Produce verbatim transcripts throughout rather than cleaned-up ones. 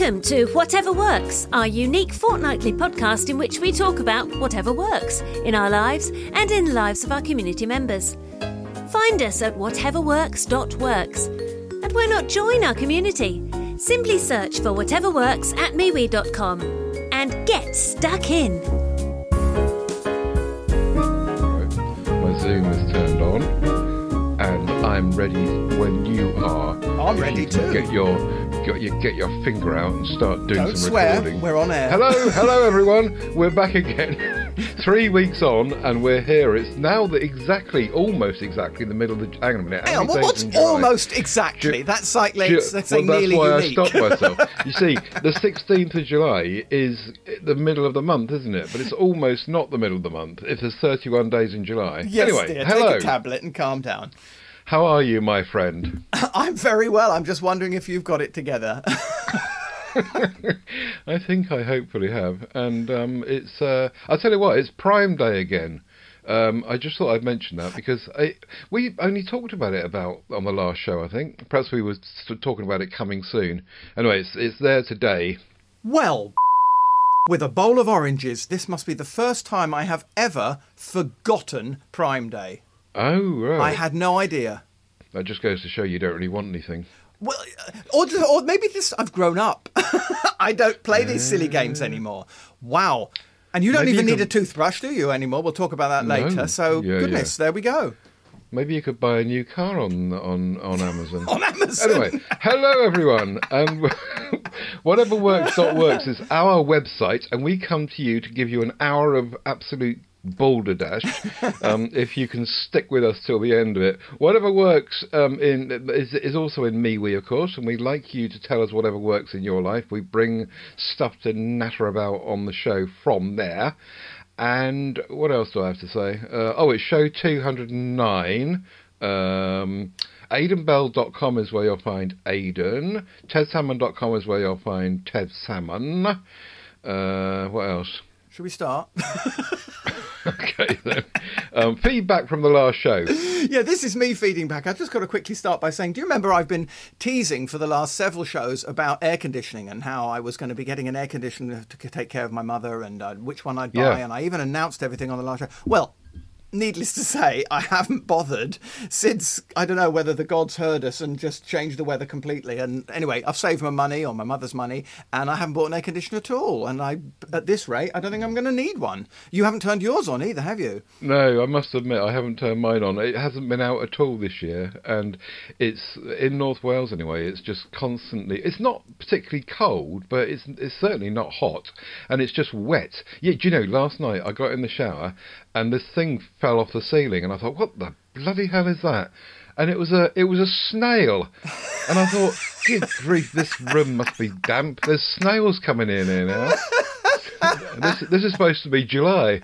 Welcome to Whatever Works, our unique fortnightly podcast in which we talk about whatever works in our lives and in the lives of our community members. Find us at whatever works dot works. And why not join our community? Simply search for Whatever Works at MeWe dot com and get stuck in. My Zoom is turned on and I'm ready when you are. I'm ready you can too. Get your, get your get your finger out and start doing Don't some swear, recording. we're on air. Hello, hello everyone. We're back again. Three weeks on and we're here. It's now the exactly, almost exactly the middle of the. Hang on a minute. Hang on, many well, days what's in July? almost exactly? Ju- That's like, Ju- let's, let's say well, that's nearly why unique. I stopped myself. You see, the sixteenth of July is the middle of the month, isn't it? But it's almost not the middle of the month if there's thirty-one days in July. Yes, anyway, dear, hello. take a tablet and calm down. How are you, my friend? I'm very well. I'm just wondering if you've got it together. I think I hopefully have. And um, it's, uh, I'll tell you what, it's Prime Day again. Um, I just thought I'd mention that because I, we only talked about it about on the last show, I think. Perhaps we were st- talking about it coming soon. Anyway, it's, it's there today. Well, with a bowl of oranges, this must be the first time I have ever forgotten Prime Day. Oh, right. I had no idea. That just goes to show you don't really want anything. Well, or, or maybe this, I've grown up. I don't play these silly games anymore. Wow. And you don't Maybe even you need can- a toothbrush, do you, anymore? We'll talk about that No. later. So, Yeah, goodness, there we go. Maybe you could buy a new car on on, on Amazon. On Amazon. Anyway, hello everyone. Um, whatever works dot works is our website, and we come to you to give you an hour of absolute balderdash. Um, if you can stick with us till the end of it. Whatever works um, in is, is also in MeWe, of course, and we'd like you to tell us whatever works in your life. We bring stuff to natter about on the show from there. And what else do I have to say? Uh, oh, it's show two hundred nine. Um, Aidan Bell dot com is where you'll find Aidan. Ted Salmon dot com is where you'll find Ted Salmon. Uh, what else? Should we start? Okay, then. Um, feedback from the last show. Yeah, this is me feeding back. I've just got to quickly start by saying, do you remember I've been teasing for the last several shows about air conditioning and how I was going to be getting an air conditioner to take care of my mother and uh, which one I'd buy, Yeah. and I even announced everything on the last show. Well, needless to say, I haven't bothered since, I don't know whether the gods heard us and just changed the weather completely. And anyway, I've saved my money or my mother's money, and I haven't bought an air conditioner at all. And I, at this rate, I don't think I'm going to need one. You haven't turned yours on either, have you? No, I must admit I haven't turned mine on. It hasn't been out at all this year, and it's in North Wales anyway. It's just constantly. It's not particularly cold, but it's it's certainly not hot, and it's just wet. Yeah, do you know? Last night I got in the shower, and this thing fell off the ceiling, and I thought, what the bloody hell is that? And it was a it was a snail, and I thought, good grief, this room must be damp. There's snails coming in here now. this this is supposed to be July.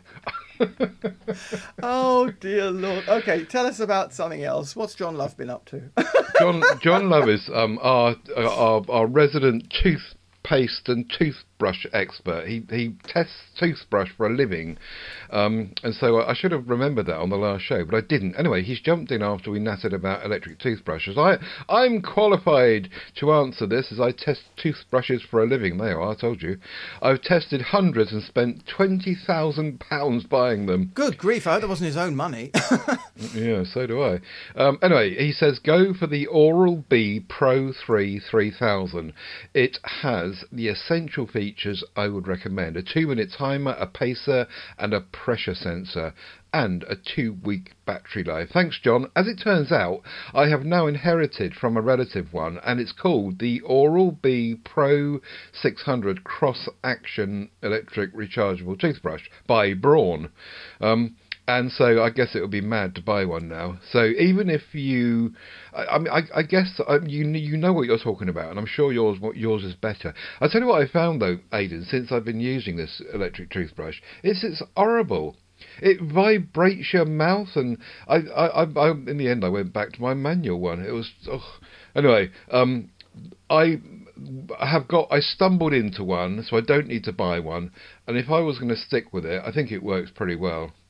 Oh, dear Lord. Okay, tell us about something else. What's John Love been up to? John John Love is um, our, our our resident toothpaste and toothbrush expert. He he tests toothbrush for a living, um, and so I should have remembered that on the last show, but I didn't. Anyway, he's jumped in after we nattered about electric toothbrushes. I I'm qualified to answer this as I test toothbrushes for a living. There you are, I told you. I've tested hundreds and spent twenty thousand pounds buying them. Good grief, I hope that wasn't his own money. Yeah, so do I. Um, anyway, he says go for the Oral-B Pro three three thousand. It has the essential features I would recommend. A two-minute timer, a pacer, and a pressure sensor, and a two-week battery life. Thanks, John. As it turns out, I have now inherited from a relative one, and it's called the Oral-B Pro six hundred Cross-Action Electric Rechargeable Toothbrush by Braun. Um... And so I guess it would be mad to buy one now. So even if you, I, I mean, I, I guess um, you you know what you're talking about, and I'm sure yours yours is better. I'll tell you what I found though, Aidan, since I've been using this electric toothbrush, it's it's horrible. It vibrates your mouth, and I, I, I, I in the end I went back to my manual one. It was oh. Anyway. Um, I have got. I stumbled into one, so I don't need to buy one. And if I was going to stick with it, I think it works pretty well.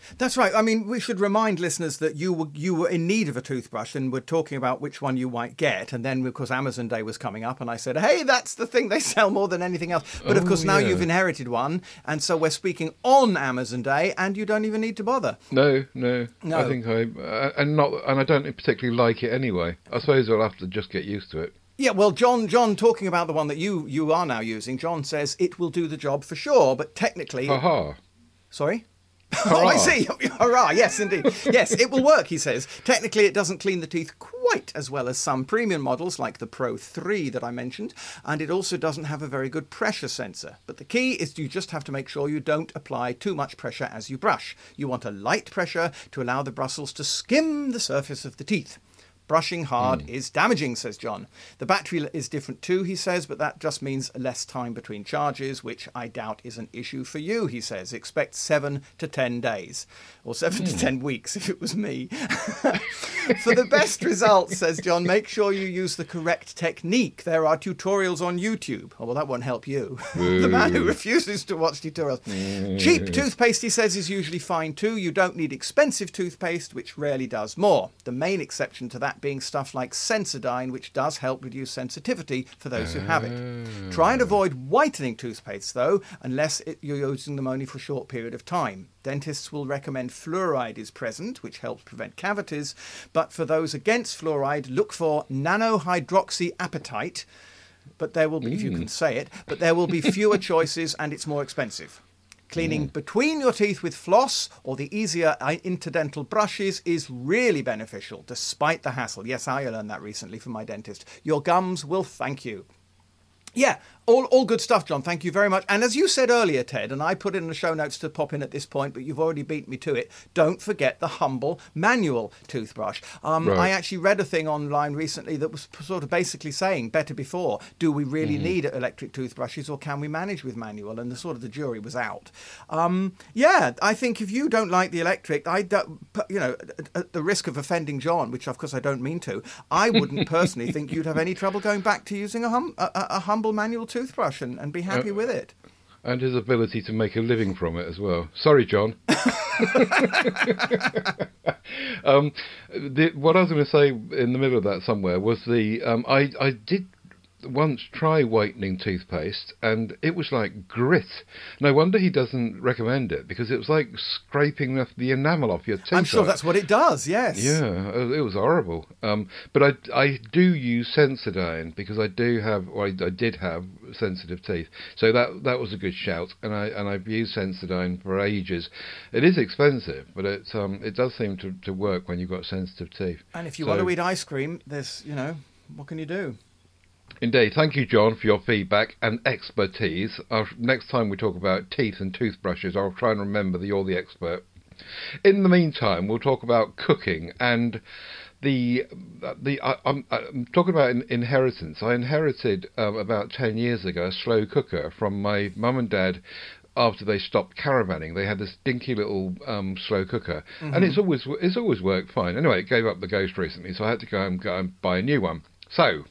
That's right. I mean, we should remind listeners that you were you were in need of a toothbrush and were talking about which one you might get. And then, of course, Amazon Day was coming up and I said, hey, that's the thing they sell more than anything else. But, of Oh, course, now yeah. you've inherited one. And so we're speaking on Amazon Day and you don't even need to bother. No, no, No. I think I uh, and not and I don't particularly like it anyway. I suppose I'll have to just get used to it. Yeah, well, John, John, talking about the one that you, you are now using, John says it will do the job for sure. But technically... Ha ha. Sorry? Oh, I Hurrah. see. Hurrah. Yes, indeed. Yes, it will work, he says. Technically, it doesn't clean the teeth quite as well as some premium models like the Pro three that I mentioned, and it also doesn't have a very good pressure sensor. But the key is you just have to make sure you don't apply too much pressure as you brush. You want a light pressure to allow the bristles to skim the surface of the teeth. Brushing hard mm. is damaging, says John. The battery is different too, he says, but that just means less time between charges, which I doubt is an issue for you, he says. Expect seven to ten days, or seven mm. to ten weeks if it was me. For the best results, says John, make sure you use the correct technique. There are tutorials on YouTube. Oh, well, that won't help you. The man who refuses to watch tutorials. Mm. Cheap toothpaste, he says, is usually fine too. You don't need expensive toothpaste, which rarely does more. The main exception to that being stuff like Sensodyne, which does help reduce sensitivity for those who have it. Try and avoid whitening toothpaste, though, unless it, you're using them only for a short period of time. Dentists will recommend fluoride is present, which helps prevent cavities, but for those against fluoride, look for nanohydroxyapatite, but there will be, mm. if you can say it, but there will be fewer choices and it's more expensive. Cleaning mm. between your teeth with floss or the easier interdental brushes is really beneficial, despite the hassle. Yes, I learned that recently from my dentist. Your gums will thank you. Yeah, all, all good stuff, John. Thank you very much. And as you said earlier, Ted, and I put in the show notes to pop in at this point, but you've already beat me to it, don't forget the Humble manual toothbrush. Um, right. I actually read a thing online recently that was sort of basically saying, better before, do we really mm. need electric toothbrushes or can we manage with manual? And the sort of the jury was out. Um, yeah, I think if you don't like the electric, I don't, you know, at, at the risk of offending John, which of course I don't mean to, I wouldn't personally think you'd have any trouble going back to using a, hum, a, a Humble manual toothbrush and, and be happy uh, with it. And his ability to make a living from it as well. Sorry, John. um, the, what I was going to say in the middle of that somewhere was the um, I, I did once try whitening toothpaste and it was like grit. No wonder he doesn't recommend it, because it was like scraping the, the enamel off your teeth. I'm sure that's what it does, yes. Yeah, it was horrible. Um, but I, I do use Sensodyne because I do have, or I, I did have sensitive teeth. So that that was a good shout, and I and I've used Sensodyne for ages. It is expensive, but it um it does seem to, to work when you've got sensitive teeth. And if you so, want to eat ice cream, there's, you know, what can you do? Indeed. Thank you, John, for your feedback and expertise. I'll, next time we talk about teeth and toothbrushes, I'll try and remember that you're the expert. In the meantime, we'll talk about cooking and the the. I, I'm, I'm talking about in, inheritance. I inherited um, about ten years ago a slow cooker from my mum and dad. After they stopped caravanning, they had this dinky little um, slow cooker, mm-hmm. and it's always it's always worked fine. Anyway, it gave up the ghost recently, so I had to go and go and buy a new one. So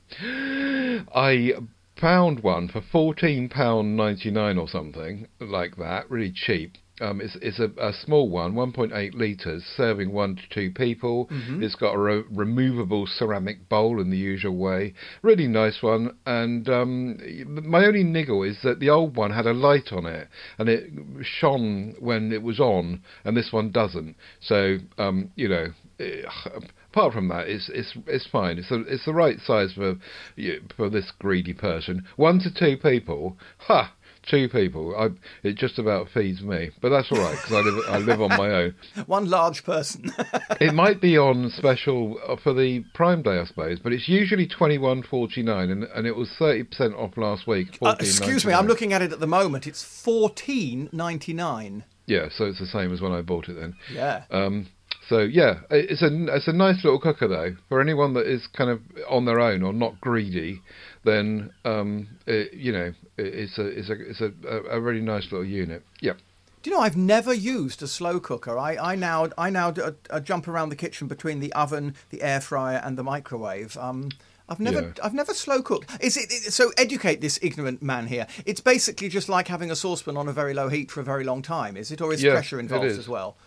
I found one for fourteen pounds ninety-nine or something like that, really cheap. Um, it's it's a, a small one, one point eight litres, serving one to two people. Mm-hmm. It's got a re- removable ceramic bowl in the usual way. Really nice one. And um, my only niggle is that the old one had a light on it, and it shone when it was on, and this one doesn't. So, um, you know... It, apart from that, it's it's it's fine. It's a, it's the right size for for this greedy person. One to two people, ha, two people. I, it just about feeds me, but that's all right because I live I live on my own. One large person. It might be on special for the Prime Day, I suppose, but it's usually twenty one forty nine, and and it was thirty percent off last week. Uh, excuse me, I'm looking at it at the moment. It's fourteen ninety nine. Yeah, so it's the same as when I bought it then. Yeah. Um. So yeah, it's a it's a nice little cooker though. For anyone that is kind of on their own or not greedy, then um, it, you know, it, it's a it's a it's a, a really nice little unit. Yeah. Do you know, I've never used a slow cooker. I, I now I now uh, uh, jump around the kitchen between the oven, the air fryer, and the microwave. Um, I've never yeah. I've never slow cooked. Is it, it so? Educate this ignorant man here. It's basically just like having a saucepan on a very low heat for a very long time, is it, or is yeah, pressure involved it is. as well?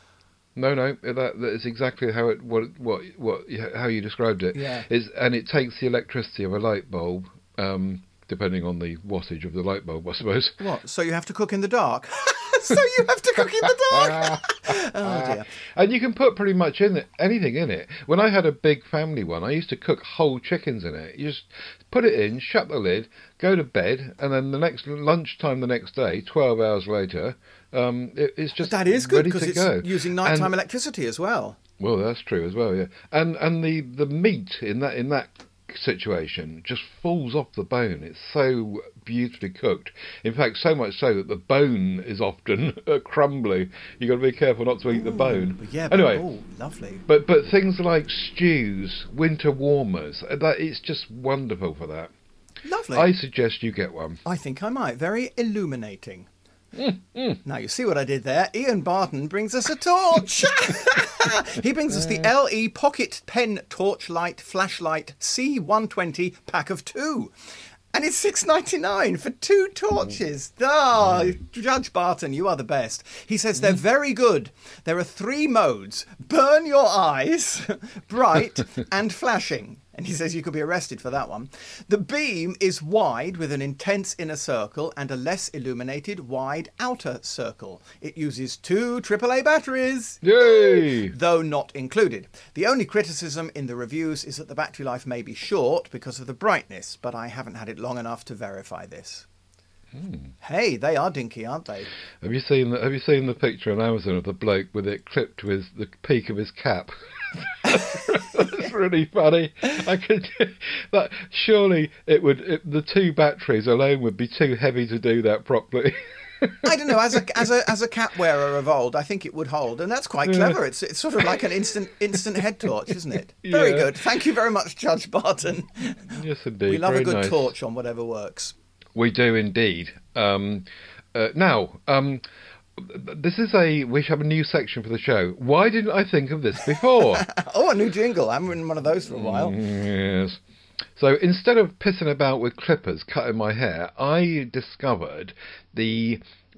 No, no, that that is exactly how it what what what how you described it. Yeah. Is and it takes the electricity of a light bulb, um, depending on the wattage of the light bulb, I suppose. What? So you have to cook in the dark? So you have to cook in the dark? Oh dear. And you can put pretty much in it, anything in it. When I had a big family one, I used to cook whole chickens in it. You just put it in, shut the lid, go to bed, and then the next lunchtime the next day, twelve hours later, um, it, it's just That is good ready because to it's go. using nighttime And- electricity as well. Well, that's true as well, yeah. And and the, the meat in that in that situation just falls off the bone. It's so beautifully cooked. In fact, so much so that the bone is often crumbly. You've got to be careful not to eat the bone. Yeah, but, Anyway, oh, lovely. but but things like stews, winter warmers, uh, that it's just wonderful for that. Lovely. I suggest you get one. I think I might. Very illuminating. Mm, Now, you see what I did there? Ian Barton brings us a torch. He brings us the L E Pocket Pen Torchlight Flashlight C one twenty pack of two. And it's six ninety-nine for two torches. Ah, Judge Barton, you are the best. He says they're very good. There are three modes: burn your eyes, bright, and flashing. And he says you could be arrested for that one. The beam is wide with an intense inner circle and a less illuminated wide outer circle. It uses two triple A batteries. Yay! Though not included. The only criticism in the reviews is that the battery life may be short because of the brightness, but I haven't had it long enough to verify this. Hmm. Hey, they are dinky, aren't they? Have you seen the Have you seen the picture on Amazon of the bloke with it clipped to his the peak of his cap? That's really funny. I could that surely it would it, the two batteries alone would be too heavy to do that properly. I don't know. As a as a as a cap wearer of old, I think it would hold, and that's quite Yeah. clever. It's it's sort of like an instant instant head torch, isn't it? Very Yeah. good. Thank you very much, Judge Barton. Yes, indeed. We love Very a good nice. torch on whatever works. We do indeed. Um, uh, now, um, this is a we have a new section for the show. Why didn't I think of this before? Oh, a new jingle. I haven't written one of those for a while. Yes. So instead of pissing about with clippers cutting my hair, I discovered the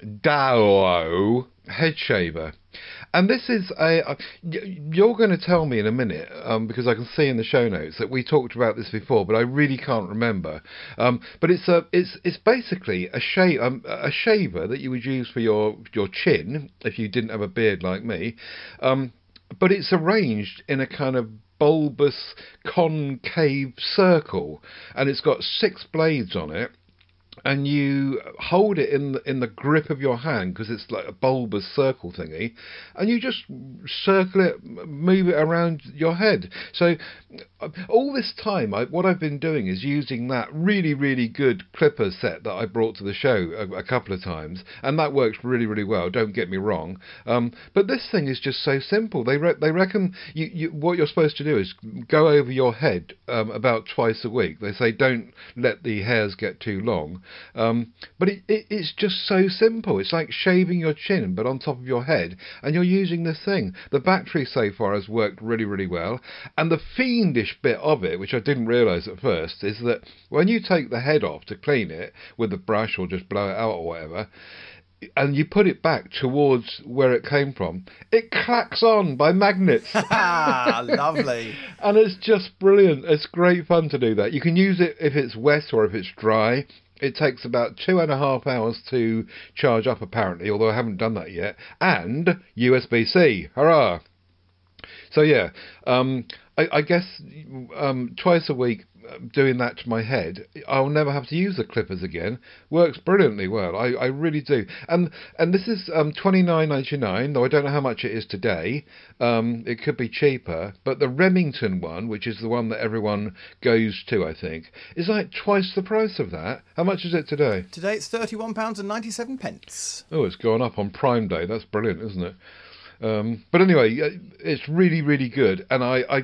Dao head shaver. And this is a... Uh, y- you're going to tell me in a minute, um, because I can see in the show notes that we talked about this before, but I really can't remember. Um, but it's a, it's it's basically a, sha- um, a shaver that you would use for your, your chin, if you didn't have a beard like me. Um, but it's arranged in a kind of bulbous concave circle, and it's got six blades on it, and you hold it in the, in the grip of your hand because it's like a bulbous circle thingy, and you just circle it, m- move it around your head. So uh, all this time, I, what I've been doing is using that really, really good clipper set that I brought to the show a, a couple of times, and that works really, really well. Don't get me wrong. Um, but this thing is just so simple. They re- they reckon you, you what you're supposed to do is go over your head um, about twice a week. They say don't let the hairs get too long. Um, but it, it, it's just so simple. It's like shaving your chin, but on top of your head, and you're using this thing. The battery so far has worked really, really well. And the fiendish bit of it, which I didn't realise at first, is that when you take the head off to clean it with a brush or just blow it out or whatever, and you put it back towards where it came from, it clacks on by magnets. Ah, lovely. And it's just brilliant. It's great fun to do that. You can use it if it's wet or if it's dry. It takes about two and a half hours to charge up, apparently, although I haven't done that yet. And U S B C. Hurrah! So, yeah, um, I, I guess um, twice a week uh, doing that to my head, I'll never have to use the clippers again. Works brilliantly well. I, I really do. And and this is um, twenty-nine ninety-nine, though I don't know how much it is today. Um, it could be cheaper. But the Remington one, which is the one that everyone goes to, I think, is like twice the price of that. How much is it today? Today it's thirty-one pounds ninety-seven. Pence. Oh, it's gone up on Prime Day. That's brilliant, isn't it? Um, but anyway, uh, it's really, really good. And I, I just,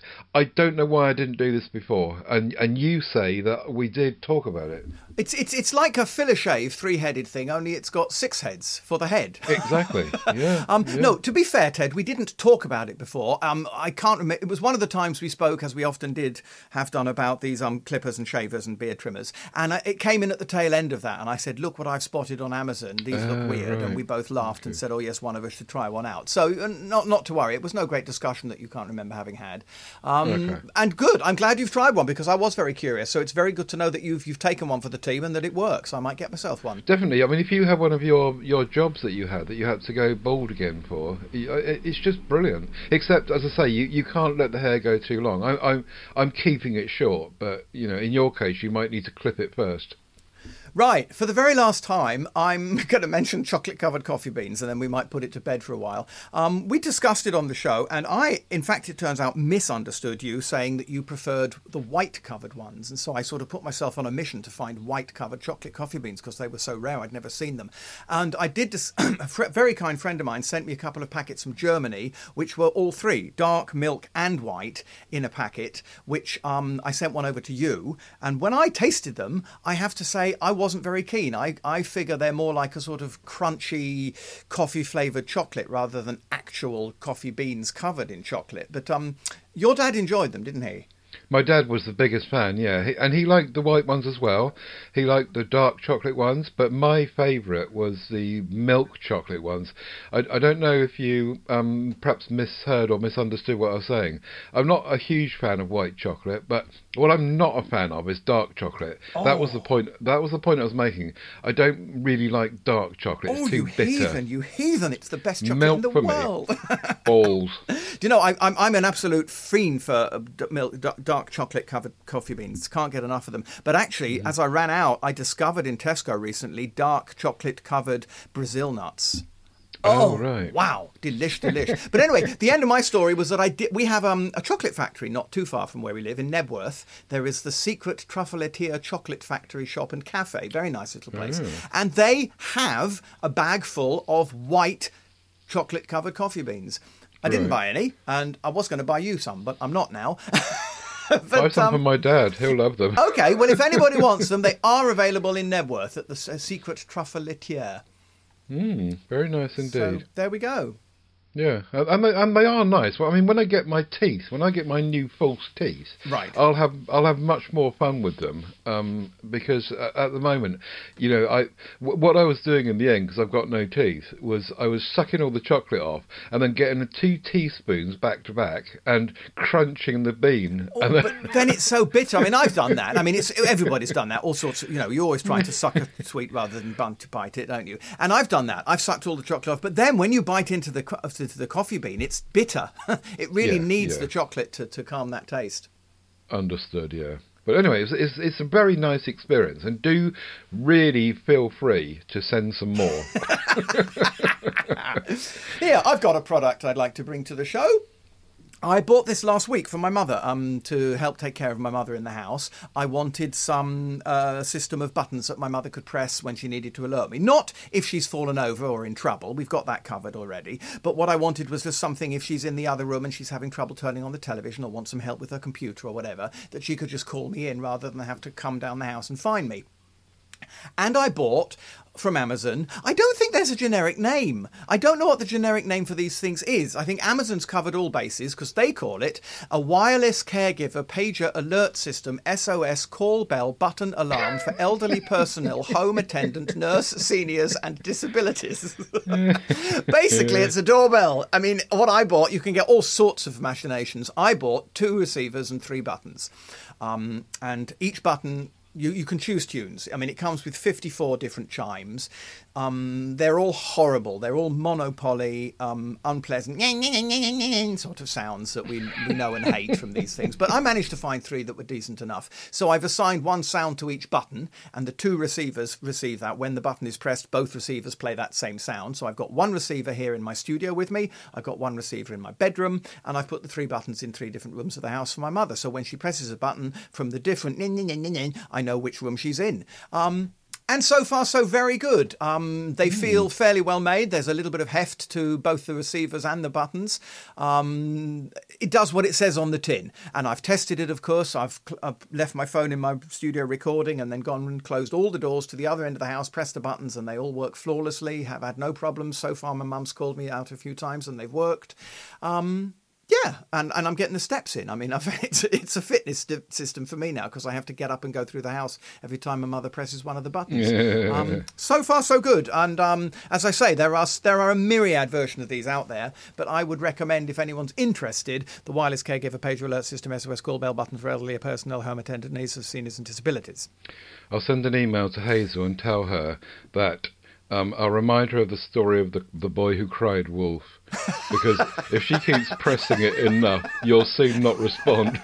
I don't know why I didn't do this before, and and you say that we did talk about it. It's it's it's like a filler shave three-headed thing, only it's got six heads for the head. Exactly. Yeah. um, yeah. No, to be fair, Ted, we didn't talk about it before. Um, I can't remember. It was one of the times we spoke, as we often did have done, about these um clippers and shavers and beard trimmers, and I, it came in at the tail end of that. And I said, "Look what I've spotted on Amazon. These Ah, look weird," right. and we both laughed Okay. and said, "Oh yes, one of us should try one out." So uh, not not to worry. It was no great discussion that you can't remember having had. Um, Okay. And good. I'm glad you've tried one because I was very curious. So it's very good to know that you've you've taken one for the team and that it works. I might get myself one. Definitely. I mean, if you have one of your, your jobs that you had that you had to go bald again for, y- it- it's just brilliant. Except, as I say, you, you can't let the hair go too long. I, I'm I'm keeping it short, but you know, in your case, you might need to clip it first. Right, for the very last time, I'm going to mention chocolate-covered coffee beans, and then we might put it to bed for a while. Um, we discussed it on the show, and I, in fact, it turns out, misunderstood you, saying that you preferred the white-covered ones. And so I sort of put myself on a mission to find white-covered chocolate coffee beans because they were so rare, I'd never seen them. And I did dis- a fr- very kind friend of mine sent me a couple of packets from Germany, which were all three, dark, milk, and white, in a packet, which um, I sent one over to you. And when I tasted them, I have to say I wasn't very keen. I, I figure they're more like a sort of crunchy coffee flavoured chocolate rather than actual coffee beans covered in chocolate. But um, your dad enjoyed them, didn't he? My dad was the biggest fan, yeah, he, and he liked the white ones as well. He liked the dark chocolate ones, but my favourite was the milk chocolate ones. I, I don't know if you um, perhaps misheard or misunderstood what I was saying. I'm not a huge fan of white chocolate, but what I'm not a fan of is dark chocolate. Oh. That was the point. That was the point I was making. I don't really like dark chocolate. It's Oh, too you bitter. heathen, you heathen. It's the best chocolate Milk in the for me. world. Balls. Do you know, I, I'm, I'm an absolute fiend for uh, d- milk, d- dark chocolate-covered coffee beans. Can't get enough of them. But actually, Mm. as I ran out, I discovered in Tesco recently dark chocolate-covered Brazil nuts. Oh, right. Wow, delish, delish. But anyway, the end of my story was that I did. We have um, a chocolate factory not too far from where we live in Nebworth. There is the Secret Truffaletier Chocolate Factory shop and cafe. Very nice little place. Oh. And they have a bag full of white chocolate-covered coffee beans. I didn't Right. buy any, and I was going to buy you some, but I'm not now. But, Buy some um, for my dad. He'll love them. okay, well, if anybody wants them, they are available in Nebworth at the S- Secret Truffaletier. Mm, very nice So indeed. there we go. Yeah, and they, and they are nice. Well, I mean, when I get my teeth, when I get my new false teeth, Right. I'll have I'll have much more fun with them um, because at, at the moment, you know, I w- what I was doing in the end because I've got no teeth was I was sucking all the chocolate off and then getting the two teaspoons back to back and crunching the bean. Oh, and then, but then it's so bitter. I mean, I've done that. I mean, it's everybody's done that. All sorts of, you know, you're always trying to suck a sweet rather than bun to bite it, don't you? And I've done that. I've sucked all the chocolate off. But then when you bite into the co- into the coffee bean, it's bitter. It really Yeah, needs yeah. the chocolate to, to calm that taste. Understood, yeah. But anyway, it's, it's it's a very nice experience, and do really feel free to send some more. Here, I've got a product I'd like to bring to the show. I bought this last week for my mother um, to help take care of my mother in the house. I wanted some uh, system of buttons that my mother could press when she needed to alert me. Not if she's fallen over or in trouble. We've got that covered already. But what I wanted was just something if she's in the other room and she's having trouble turning on the television or wants some help with her computer or whatever, that she could just call me in rather than have to come down the house and find me. And I bought from Amazon. I don't think there's a generic name. I don't know what the generic name for these things is. I think Amazon's covered all bases because they call it a wireless caregiver pager alert system S O S call bell button alarm for elderly personnel, home attendant, nurse, seniors and disabilities. Basically, it's a doorbell. I mean, what I bought, you can get all sorts of machinations. I bought two receivers and three buttons. Um, and each button... You, you can choose tunes. I mean, it comes with fifty-four different chimes. Um, they're all horrible. They're all monopoly, um, unpleasant sort of sounds that we, we know and hate from these things. But I managed to find three that were decent enough. So I've assigned one sound to each button, and the two receivers receive that. When the button is pressed, both receivers play that same sound. So I've got one receiver here in my studio with me. I've got one receiver in my bedroom, and I've put the three buttons in three different rooms of the house for my mother. So when she presses a button from the different, I know which room she's in. Um, And so far, so very good. Um, they mm. feel fairly well made. There's a little bit of heft to both the receivers and the buttons. Um, it does what it says on the tin. And I've tested it, of course. I've, cl- I've left my phone in my studio recording and then gone and closed all the doors to the other end of the house, pressed the buttons, and they all work flawlessly. Have had no problems. So far, my mum's called me out a few times and they've worked. Um, Yeah, and, and I'm getting the steps in. I mean, I've, it's, it's a fitness st- system for me now because I have to get up and go through the house every time my mother presses one of the buttons. Yeah. Um, so far, so good. And um, as I say, there are there are a myriad version of these out there, but I would recommend, if anyone's interested, the wireless caregiver pager alert system, S O S call bell button for elderly personnel, home attendant, needs of seniors and disabilities. I'll send an email to Hazel and tell her that Um, I'll remind her of the story of the the boy who cried wolf, because if she keeps pressing it enough, you'll soon not respond.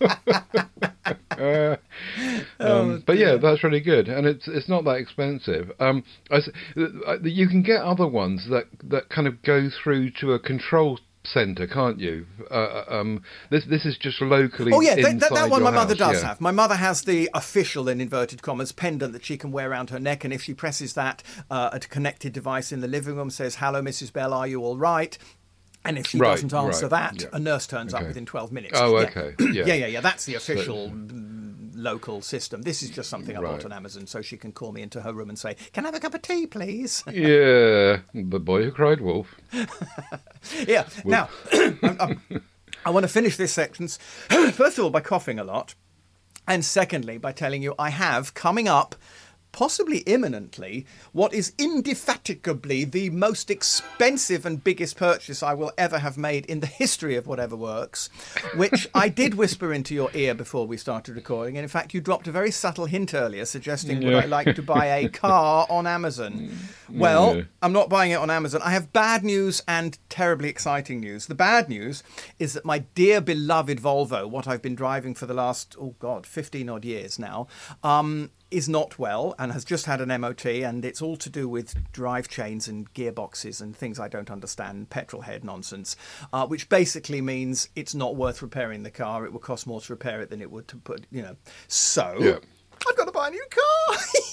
uh, um, oh, but yeah, that's really good, and it's it's not that expensive. Um, I, you can get other ones that that kind of go through to a control centre, can't you? Uh, um, this this is just locally. Oh yeah, that, that, that one my house. mother does yeah. have. My mother has the official, in inverted commas, pendant that she can wear around her neck, and if she presses that, uh, a connected device in the living room says, "Hello, Missus Bell, are you all right?" And if she right, doesn't answer right, that, yeah. a nurse turns okay. up within twelve minutes. Oh, yeah. okay. Yeah, yeah, yeah, yeah. That's the official so, local system. This is just something I right. bought on Amazon, so she can call me into her room and say, "Can I have a cup of tea, please?" Yeah, the boy who cried wolf. yeah. Wolf. Now, I'm, I'm, I want to finish this section, first of all, by coughing a lot, and secondly, by telling you I have coming up, possibly imminently, what is indefatigably the most expensive and biggest purchase I will ever have made in the history of Whatever Works, which I did whisper into your ear before we started recording. And in fact, you dropped a very subtle hint earlier suggesting yeah. would I like to buy a car on Amazon. Well, yeah. I'm not buying it on Amazon. I have bad news and terribly exciting news. The bad news is that my dear beloved Volvo, what I've been driving for the last, oh God, fifteen odd years now, um, is not well and has just had an M O T, and it's all to do with drive chains and gearboxes and things I don't understand, petrol head nonsense, uh, which basically means it's not worth repairing the car. It will cost more to repair it than it would to put, you know. So yeah. I've got to buy a new car.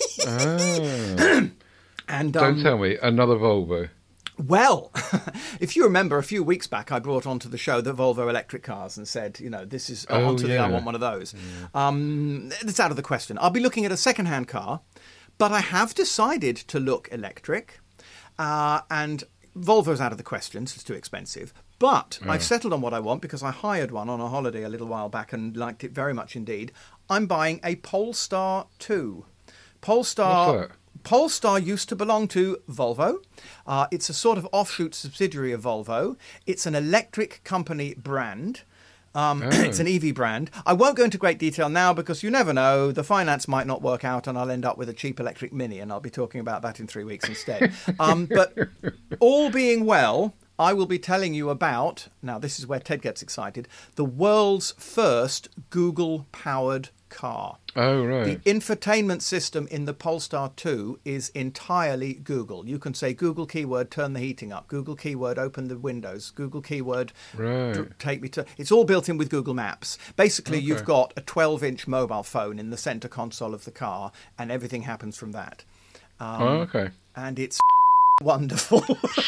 ah. and um, Don't tell me, another Volvo. Well, if you remember, a few weeks back, I brought onto the show the Volvo electric cars and said, you know, this is oh, onto yeah. the I want one of those. Yeah. Um, it's out of the question. I'll be looking at a second-hand car, but I have decided to look electric, uh, and Volvo's out of the question, so it's too expensive. But yeah. I've settled on what I want because I hired one on a holiday a little while back and liked it very much indeed. I'm buying a Polestar two. Polestar. What's that? Polestar used to belong to Volvo. Uh, it's a sort of offshoot subsidiary of Volvo. It's an electric company brand. Um, oh. It's an E V brand. I won't go into great detail now because you never know. The finance might not work out and I'll end up with a cheap electric Mini, and I'll be talking about that in three weeks instead. um, but all being well, I will be telling you about, now this is where Ted gets excited, the world's first Google-powered car. Oh, right. The infotainment system in the Polestar two is entirely Google. You can say Google keyword, turn the heating up. Google keyword, open the windows. Google keyword, right. d- take me to... It's all built in with Google Maps. Basically, okay. you've got a twelve-inch mobile phone in the center console of the car, and everything happens from that. Um, oh, okay. And it's wonderful.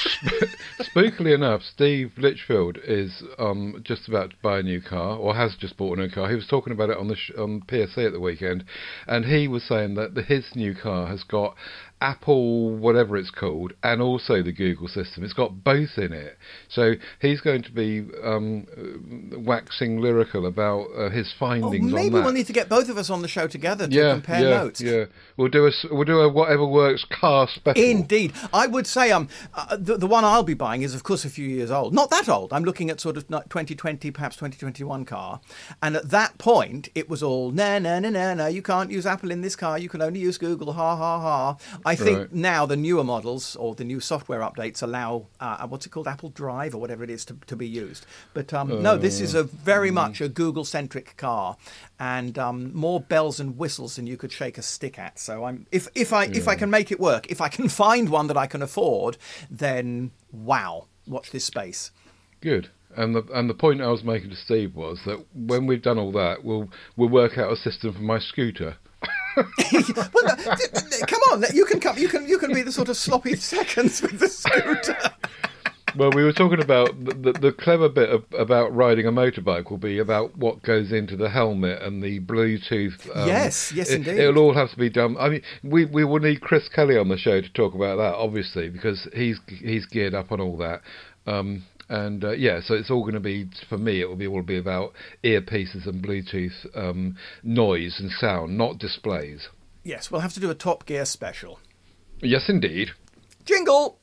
Spookily enough, Steve Litchfield is um, just about to buy a new car, or has just bought a new car. He was talking about it on the sh- on P S A at the weekend, and he was saying that the, his new car has got Apple, whatever it's called, and also the Google system. It's got both in it. So he's going to be um, waxing lyrical about uh, his findings oh, maybe on that. We'll need to get both of us on the show together to yeah, compare yeah, notes. Yeah, we'll do a we'll do a Whatever Works car special. Indeed, I would say um uh, the the one I'll be buying is of course a few years old. Not that old. I'm looking at sort of twenty twenty, perhaps twenty twenty-one car, and at that point it was all no no no no no. You can't use Apple in this car. You can only use Google. Ha ha ha. I think right. now the newer models or the new software updates allow uh, what's it called, Apple Drive or whatever it is to to be used. But um, uh, no, this is a very mm. much a Google centric car, and um, more bells and whistles than you could shake a stick at. So I'm if if I yeah. if I can make it work, if I can find one that I can afford, then wow, watch this space. Good. And the and the point I was making to Steve was that when we've done all that, we'll we'll work out a system for my scooter. Well, no, d- d- come on, you can come. You can you can be the sort of sloppy seconds with the scooter. Well, we were talking about the, the, the clever bit of, about riding a motorbike will be about what goes into the helmet and the Bluetooth. Um, yes, yes, it, indeed. It'll all have to be done. I mean, we we will need Chris Kelly on the show to talk about that, obviously, because he's he's geared up on all that. Um, and uh, yeah, so it's all going to be, for me, it will be all be about earpieces and Bluetooth um, noise and sound, not displays. Yes, we'll have to do a Top Gear special. Yes, indeed. Jingle.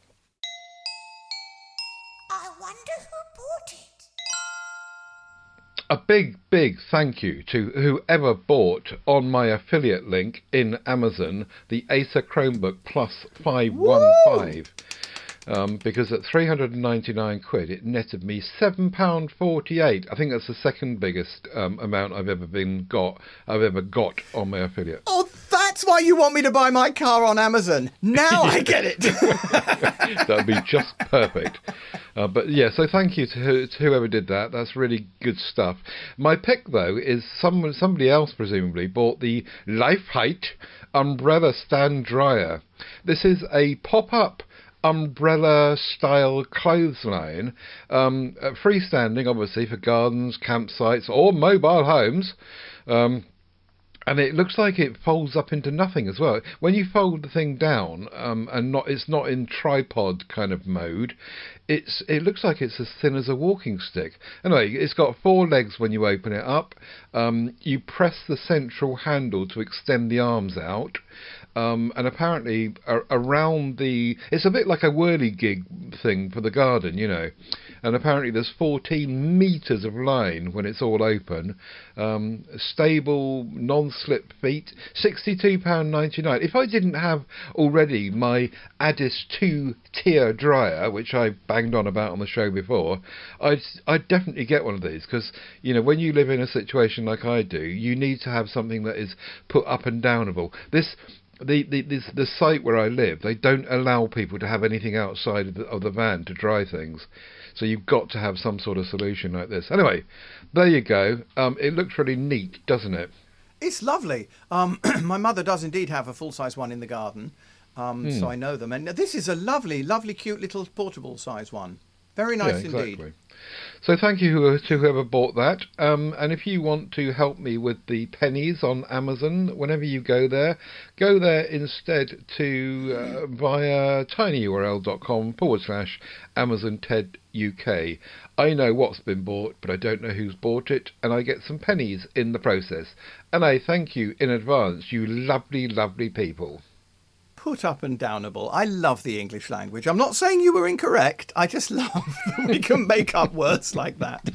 I wonder who bought it. A big, big thank you to whoever bought on my affiliate link in Amazon the Acer Chromebook Plus five one five. Um, because at three hundred ninety-nine quid, it netted me seven pounds forty-eight. I think that's the second biggest um, amount I've ever been got. I've ever got on my affiliate. Oh, that's why you want me to buy my car on Amazon. Now I get it. That would be just perfect. Uh, but yeah, so thank you to, who, to whoever did that. That's really good stuff. My pick, though, is someone, somebody else presumably bought the Life Height Umbrella Stand Dryer. This is a pop-up umbrella style clothesline, um, uh, freestanding obviously for gardens, campsites or mobile homes, um, and it looks like it folds up into nothing as well. When you fold the thing down, um, and not it's not in tripod kind of mode, it's it looks like it's as thin as a walking stick. Anyway, it's got four legs when you open it up. Um, you press the central handle to extend the arms out. Um, and apparently uh, around the... It's a bit like a whirligig thing for the garden, you know. And apparently there's fourteen metres of line when it's all open. Um, stable, non-slip feet, sixty-two pounds ninety-nine. If I didn't have already my Addis two-tier dryer, which I banged on about on the show before, I'd, I'd definitely get one of these. Because, you know, when you live in a situation like I do, you need to have something that is put up and downable. This... The, the this, the site where I live, they don't allow people to have anything outside of the, of the van to dry things. So you've got to have some sort of solution like this. Anyway, there you go. Um, it looks really neat, doesn't it? It's lovely. Um, my mother does indeed have a full-size one in the garden, um, Hmm. so I know them. And this is a lovely, lovely, cute little portable size one. Very nice Yeah, exactly. indeed. So thank you to whoever bought that. Um, and if you want to help me with the pennies on Amazon, whenever you go there, go there instead to uh, via tinyurl.com forward slash Amazon Ted U K. I know what's been bought, but I don't know who's bought it, and I get some pennies in the process. And I thank you in advance, you lovely, lovely people. Put up and downable. I love the English language. I'm not saying you were incorrect. I just love that we can make up words like that.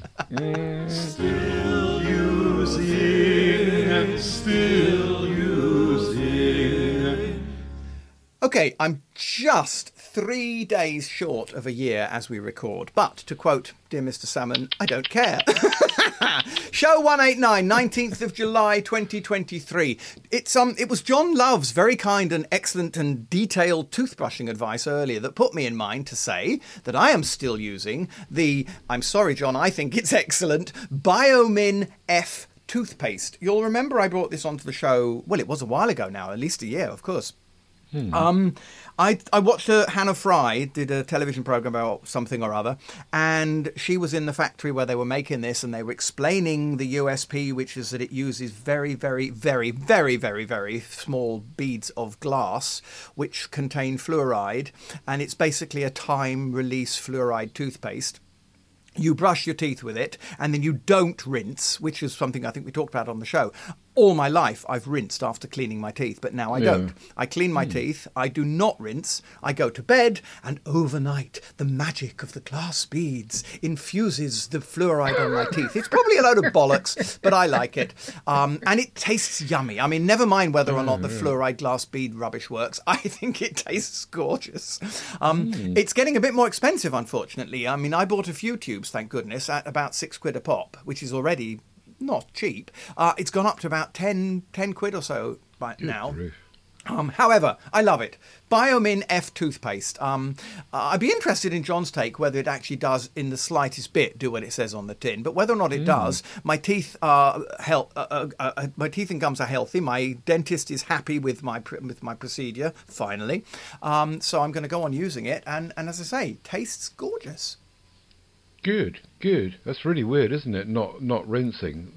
Still using and still using. Okay, I'm just three days short of a year as we record. But to quote dear Mister Salmon, I don't care. Show one eighty-nine, nineteenth of July, twenty twenty-three. It's um, it was John Love's very kind and excellent and detailed toothbrushing advice earlier that put me in mind to say that I am still using the, I'm sorry, John, I think it's excellent, Biomin F toothpaste. You'll remember I brought this onto the show, well, it was a while ago now, at least a year, of course. Hmm. Um, I I watched uh, Hannah Fry did a television program about something or other, and she was in the factory where they were making this, and they were explaining the U S P, which is that it uses very, very, very, very, very, very small beads of glass, which contain fluoride, and it's basically a time-release fluoride toothpaste. You brush your teeth with it, and then you don't rinse, which is something I think we talked about on the show. All my life, I've rinsed after cleaning my teeth, but now I Yeah. don't. I clean my teeth. I do not rinse. I go to bed, and overnight, the magic of the glass beads infuses the fluoride on my teeth. It's probably a load of bollocks, but I like it. Um, and it tastes yummy. I mean, never mind whether or not the fluoride glass bead rubbish works. I think it tastes gorgeous. Um, It's getting a bit more expensive, unfortunately. I mean, I bought a few tubes, thank goodness, at about six quid a pop, which is already not cheap. Uh, it's gone up to about ten, ten quid or so right now. Grief. Um, however, I love it. Biomin F toothpaste. Um, I'd be interested in John's take whether it actually does in the slightest bit do what it says on the tin, but whether or not it mm. does, my teeth are health. Uh, uh, uh, my teeth and gums are healthy. My dentist is happy with my with my procedure. Finally, um, so I'm going to go on using it, and and as I say, tastes gorgeous. Good, good. That's really weird, isn't it? Not not rinsing.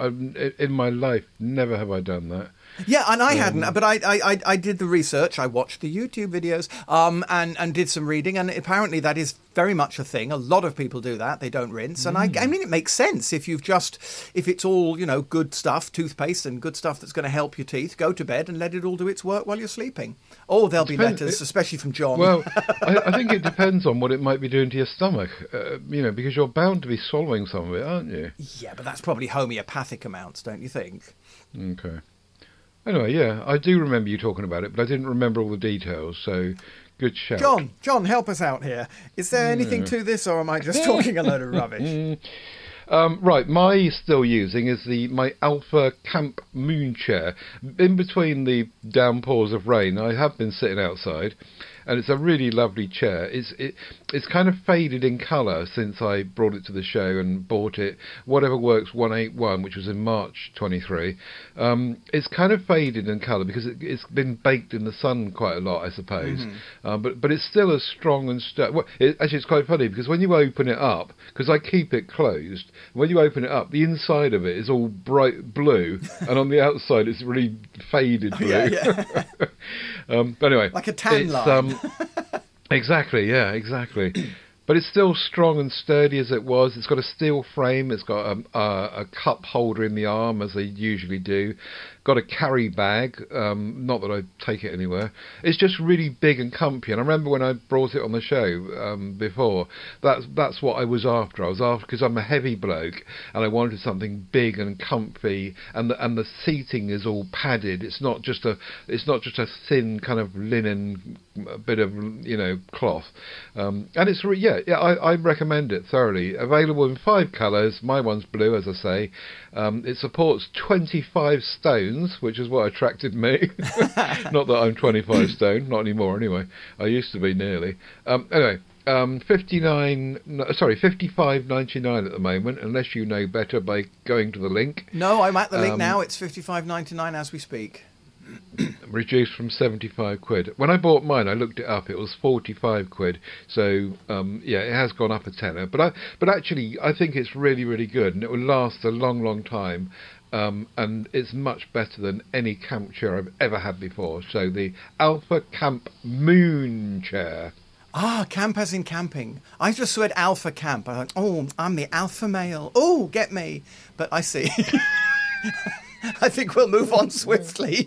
In my life, never have I done that. Yeah, and I um, hadn't, but I, I I did the research. I watched the YouTube videos, um, and and did some reading, and apparently that is very much a thing. A lot of people do that; they don't rinse, and mm. I, I mean, it makes sense if you've just if it's all you know good stuff, toothpaste and good stuff that's going to help your teeth. Go to bed and let it all do its work while you're sleeping. Oh, there'll be depends, letters, it, especially from John. Well, I, I think it depends on what it might be doing to your stomach. Uh, you know, because you're bound to be swallowing some of it, aren't you? Yeah, but that's probably homeopathic amounts, don't you think? Okay. Anyway, yeah, I do remember you talking about it, but I didn't remember all the details, so good shout. John, John, help us out here. Is there anything yeah. to this, or am I just talking a load of rubbish? Um, right, my still using is the my Alpha Camp Moon Chair. In between the downpours of rain, I have been sitting outside, and it's a really lovely chair. It's it, it's kind of faded in colour since I brought it to the show and bought it. Whatever Works one eighty-one, which was in March twenty-three. Um, it's kind of faded in colour because it, it's been baked in the sun quite a lot, I suppose. Mm-hmm. Um, but but it's still as strong and st- well, it, actually, it's quite funny because when you open it up, because I keep it closed. When you open it up, the inside of it is all bright blue, and on the outside it's really faded blue. Oh, yeah, yeah. um, but anyway, like a tan line. Um, exactly, yeah, exactly. But it's still strong and sturdy as it was. It's got a steel frame. It's got a, a, a cup holder in the arm, as they usually do. Got a carry bag. Um, not that I take it anywhere. It's just really big and comfy. And I remember when I brought it on the show um, before, that's that's what I was after. I was after because I'm a heavy bloke and I wanted something big and comfy. And the, and the seating is all padded. It's not just a it's not just a thin kind of linen bit of you know cloth. Um, and it's re- yeah yeah I, I recommend it thoroughly. Available in five colours. My one's blue, as I say. Um, it supports twenty-five stones, which is what attracted me. Not that I'm twenty-five stone, not anymore anyway. I used to be nearly. Um, anyway, um, fifty-nine, no, sorry, fifty-five ninety-nine at the moment, unless you know better by going to the link. No, I'm at the link um, now. It's fifty-five ninety-nine as we speak. Reduced from seventy-five quid. When I bought mine, I looked it up. It was forty-five quid. So um, yeah, it has gone up a tenner. But I, but actually, I think it's really, really good, and it will last a long, long time. Um, and it's much better than any camp chair I've ever had before. So the Alpha Camp Moon Chair. Ah, camp as in camping. I just read Alpha Camp. I thought, oh, I'm the alpha male. Oh, get me. But I see. I think we'll move on swiftly.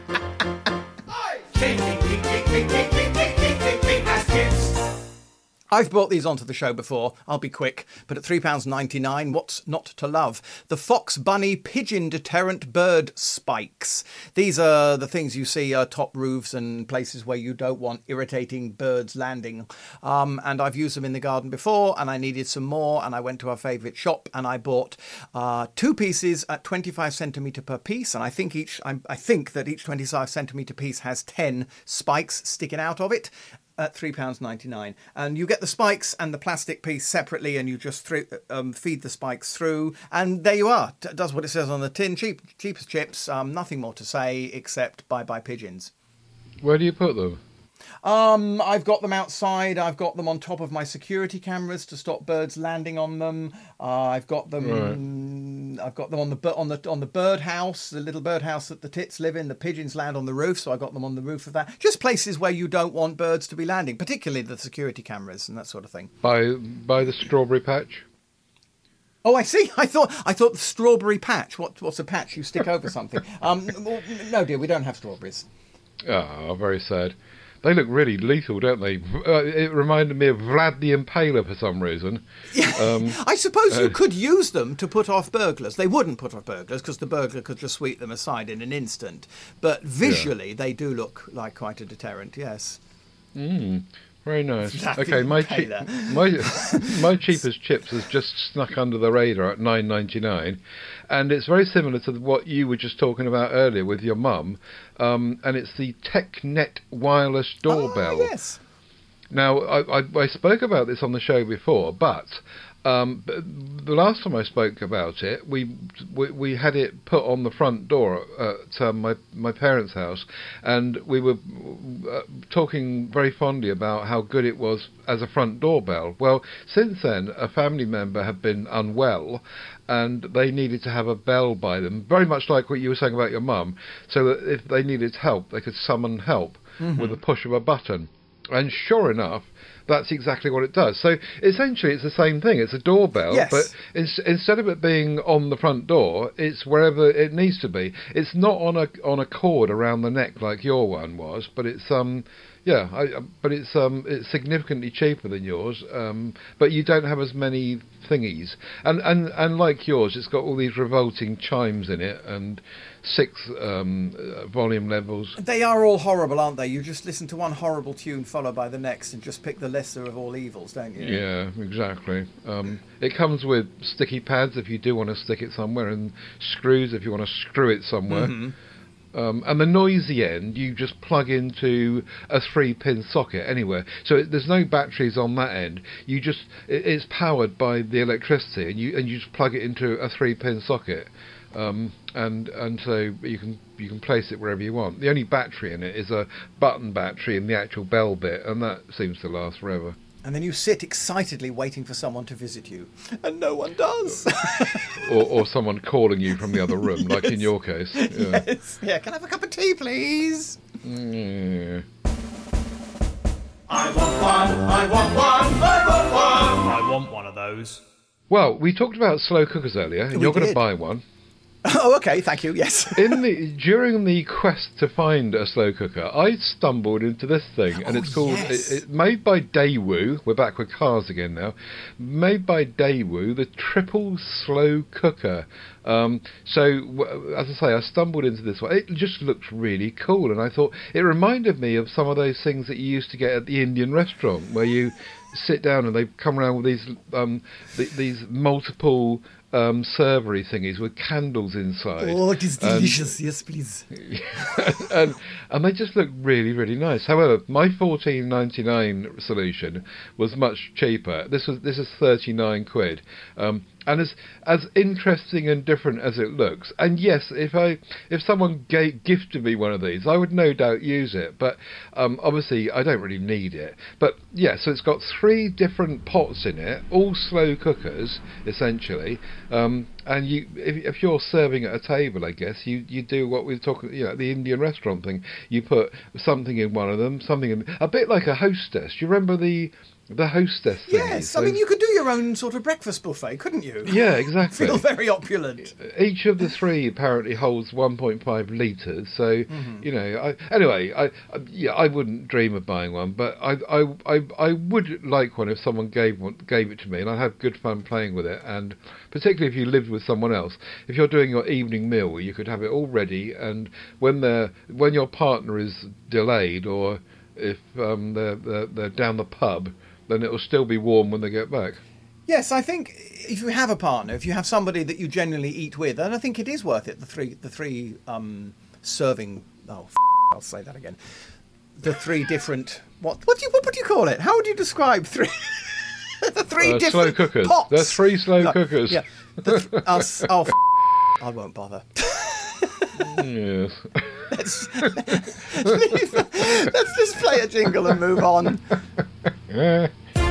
I've brought these onto the show before. I'll be quick. But at three pounds ninety-nine, what's not to love? The Fox Bunny Pigeon Deterrent Bird Spikes. These are the things you see atop roofs and places where you don't want irritating birds landing. Um, and I've used them in the garden before, and I needed some more. And I went to our favourite shop, and I bought uh, two pieces at twenty-five centimetre per piece. And I think each, I, I think that each twenty-five centimetre piece has ten spikes sticking out of it. At three pounds ninety-nine, and you get the spikes and the plastic piece separately, and you just th- um, feed the spikes through, and there you are. It does what it says on the tin. Cheap, cheap as chips. Um, nothing more to say except bye bye pigeons. Where do you put them? Um, I've got them outside. I've got them on top of my security cameras to stop birds landing on them. Uh, I've got them. Right. I've got them on the on the on the birdhouse, the little birdhouse that the tits live in. The pigeons land on the roof, so I got them on the roof of that. Just places where you don't want birds to be landing, particularly the security cameras and that sort of thing. By by the strawberry patch. Oh, I see. I thought I thought the strawberry patch. What what's a patch you stick over something? Um, well, no, dear, we don't have strawberries. Ah, oh, very sad. They look really lethal, don't they? Uh, it reminded me of Vlad the Impaler for some reason. Yeah. Um, I suppose uh, you could use them to put off burglars. They wouldn't put off burglars because the burglar could just sweep them aside in an instant. But visually, yeah. they do look like quite a deterrent, yes. Mm, Very nice. Happy Okay, to my pay cheap, that. my my cheapest chips has just snuck under the radar at nine ninety nine, and it's very similar to what you were just talking about earlier with your mum, um, and it's the TechNet wireless doorbell. Oh, yes. Now, I, I, I spoke about this on the show before, but um, the last time I spoke about it, we we, we had it put on the front door at um, my my parents' house, and we were uh, talking very fondly about how good it was as a front doorbell. Well, since then, a family member had been unwell, and they needed to have a bell by them, very much like what you were saying about your mum, so that if they needed help, they could summon help mm-hmm. with the push of a button. And sure enough, that's exactly what it does. So essentially, it's the same thing. It's a doorbell, yes. but in, instead of it being on the front door, it's wherever it needs to be. It's not on a on a cord around the neck like your one was, but it's um yeah, I, but it's um it's significantly cheaper than yours. Um, but you don't have as many thingies, and and and like yours, it's got all these revolting chimes in it and six um, uh, volume levels. They are all horrible, aren't they? You just listen to one horrible tune followed by the next and just pick the lesser of all evils, don't you? Yeah, exactly. Um, it comes with sticky pads if you do want to stick it somewhere, and screws if you want to screw it somewhere. Mm-hmm. Um, and the noisy end, you just plug into a three-pin socket anywhere. So it, there's no batteries on that end. You just it, it's powered by the electricity, and you and you just plug it into a three-pin socket. Um, and and so you can you can place it wherever you want. The only battery in it is a button battery in the actual bell bit, and that seems to last forever. And then you sit excitedly waiting for someone to visit you, and no one does. or, or someone calling you from the other room, yes. like in your case. Yeah. Yes. Yeah. Can I have a cup of tea, please? Yeah. I want one. I want one. I want one. I want one of those. Well, we talked about slow cookers earlier, and we you're going to did. buy one. Oh, okay, thank you, yes. In the during the quest to find a slow cooker, I stumbled into this thing, and oh, it's called yes. it, it, made by Daewoo. We're back with cars again now. Made by Daewoo, the triple slow cooker. Um, so, w- as I say, I stumbled into this one. It just looks really cool, and I thought it reminded me of some of those things that you used to get at the Indian restaurant, where you sit down and they come around with these um, th- these multiple um, servery thingies with candles inside. Oh, it is delicious. And, yes, please. and and they just look really, really nice. However, my fourteen ninety-nine solution was much cheaper. This was this is thirty-nine quid. Um, And as as interesting and different as it looks, and yes, if I if someone gave, gifted me one of these, I would no doubt use it. But um, obviously, I don't really need it. But yeah, so it's got three different pots in it, all slow cookers essentially. Um, and you, if, if you're serving at a table, I guess you, you do what we were talking, you know, the Indian restaurant thing. You put something in one of them, something in a bit like a hostess. Do you remember the? The hostess thingies. Yes, I mean, you could do your own sort of breakfast buffet, couldn't you? Yeah, exactly. Feel very opulent. Each of the three apparently holds one point five litres, so, mm-hmm. you know, I, anyway, I, I yeah, I wouldn't dream of buying one, but I, I, I, I would like one if someone gave one, gave it to me, and I'd have good fun playing with it, and particularly if you lived with someone else. If you're doing your evening meal, you could have it all ready, and when they're, when your partner is delayed, or if um, they're, they're, they're down the pub, then it will still be warm when they get back. Yes, I think if you have a partner, if you have somebody that you generally eat with, then I think it is worth it. The three, the three um, serving. Oh, f- I'll say that again. The three different. What? What do you? What would you call it? How would you describe three? the three uh, different slow cookers. pots. They're three slow no, cookers. Yeah. The th- oh, f- I won't bother. Yes. Let's, leave, let's just play a jingle and move on. Yeah.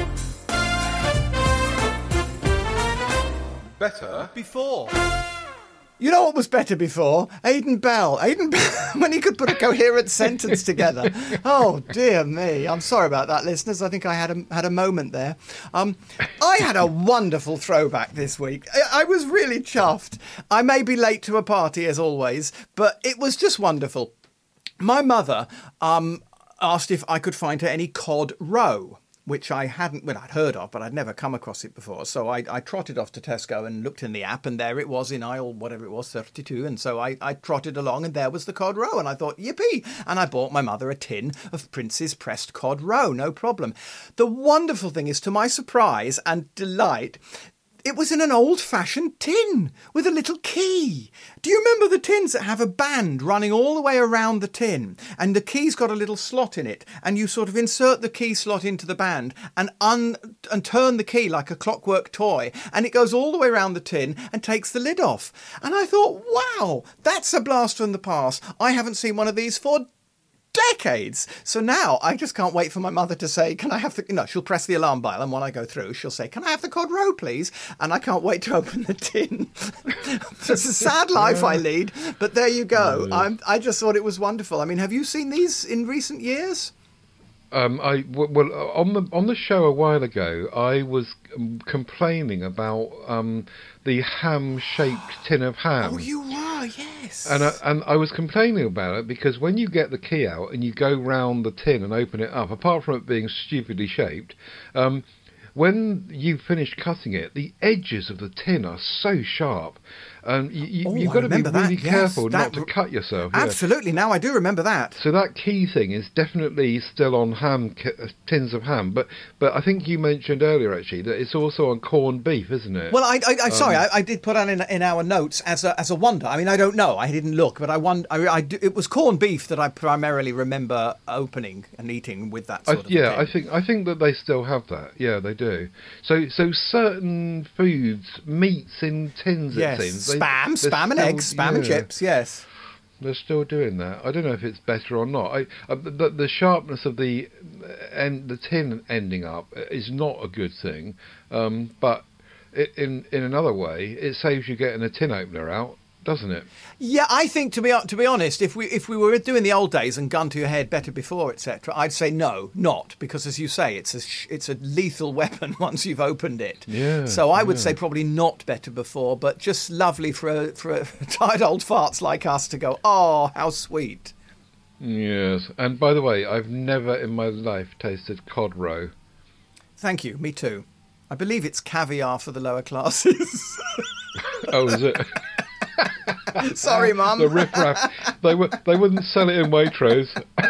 Better before. You know what was better before? Aidan Bell. Aidan Bell, when he could put a coherent sentence together. Oh, dear me. I'm sorry about that, listeners. I think I had a, had a moment there. Um, I had a wonderful throwback this week. I, I was really chuffed. I may be late to a party, as always, but it was just wonderful. My mother um, asked if I could find her any cod roe. which I hadn't, well, I'd heard of, but I'd never come across it before. So I, I trotted off to Tesco and looked in the app, and there it was in aisle, whatever it was, thirty-two. And so I, I trotted along, and there was the cod roe. And I thought, yippee! And I bought my mother a tin of Prince's pressed cod roe, no problem. The wonderful thing is, to my surprise and delight, it was in an old-fashioned tin with a little key. Do you remember the tins that have a band running all the way around the tin? And the key's got a little slot in it. And you sort of insert the key slot into the band and un and turn the key like a clockwork toy. And it goes all the way around the tin and takes the lid off. And I thought, wow, that's a blast from the past. I haven't seen one of these for decades. So now I just can't wait for my mother to say, can I have the, no, she'll press the alarm bell, and when I go through, she'll say, can I have the cod roe, please? And I can't wait to open the tin. It's a sad life I lead, but there you go. I'm, I just thought it was wonderful. I mean, have you seen these in recent years? Um, I w- well on the on the show a while ago, I was um, complaining about um, the ham-shaped tin of ham. Oh, you were, yes. And I, and I was complaining about it because when you get the key out and you go round the tin and open it up, apart from it being stupidly shaped, um, when you finish cutting it, the edges of the tin are so sharp. Um, you, you, oh, you've got to be really that, careful yes, not that, to cut yourself. Yeah. Absolutely, now I do remember that. So that key thing is definitely still on ham tins of ham, but but I think you mentioned earlier actually that it's also on corned beef, isn't it? Well, I, I, I um, sorry, I, I did put on in, in our notes as a as a wonder. I mean, I don't know, I didn't look, but I wonder. I, I, it was corned beef that I primarily remember opening and eating with that sort I, of yeah, thing. I think I think that they still have that. Yeah, they do. So so certain foods, meats in tins, yes. it seems. Spam, they, spam and eggs, spam yeah. and chips, yes. They're still doing that. I don't know if it's better or not. I, uh, the, the sharpness of the and the tin ending up is not a good thing. Um, but it, in in another way, it saves you getting a tin opener out, doesn't it? Yeah, I think to be to be honest, if we if we were doing the old days and gun to your head, better before, et cetera, I'd say no, not, because as you say, it's a sh- it's a lethal weapon once you've opened it. Yeah. So I would yeah. say probably not better before, but just lovely for a, for a tired old farts like us to go, oh, how sweet. Yes, and by the way, I've never in my life tasted cod roe. Thank you. Me too. I believe it's caviar for the lower classes. Oh, is it? Sorry, Mum. The riffraff. They w- they wouldn't sell it in Waitrose.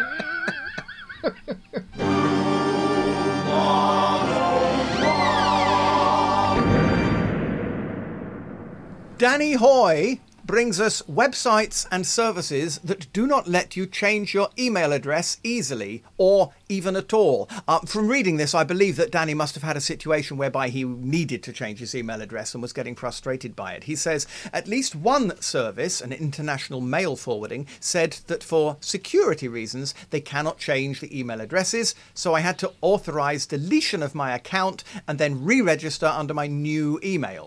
Danny Hoy brings us websites and services that do not let you change your email address easily or even at all. Uh, from reading this, I believe that Danny must have had a situation whereby he needed to change his email address and was getting frustrated by it. He says at least one service, an international mail forwarding, said that for security reasons they cannot change the email addresses, so I had to authorize deletion of my account and then re-register under my new email.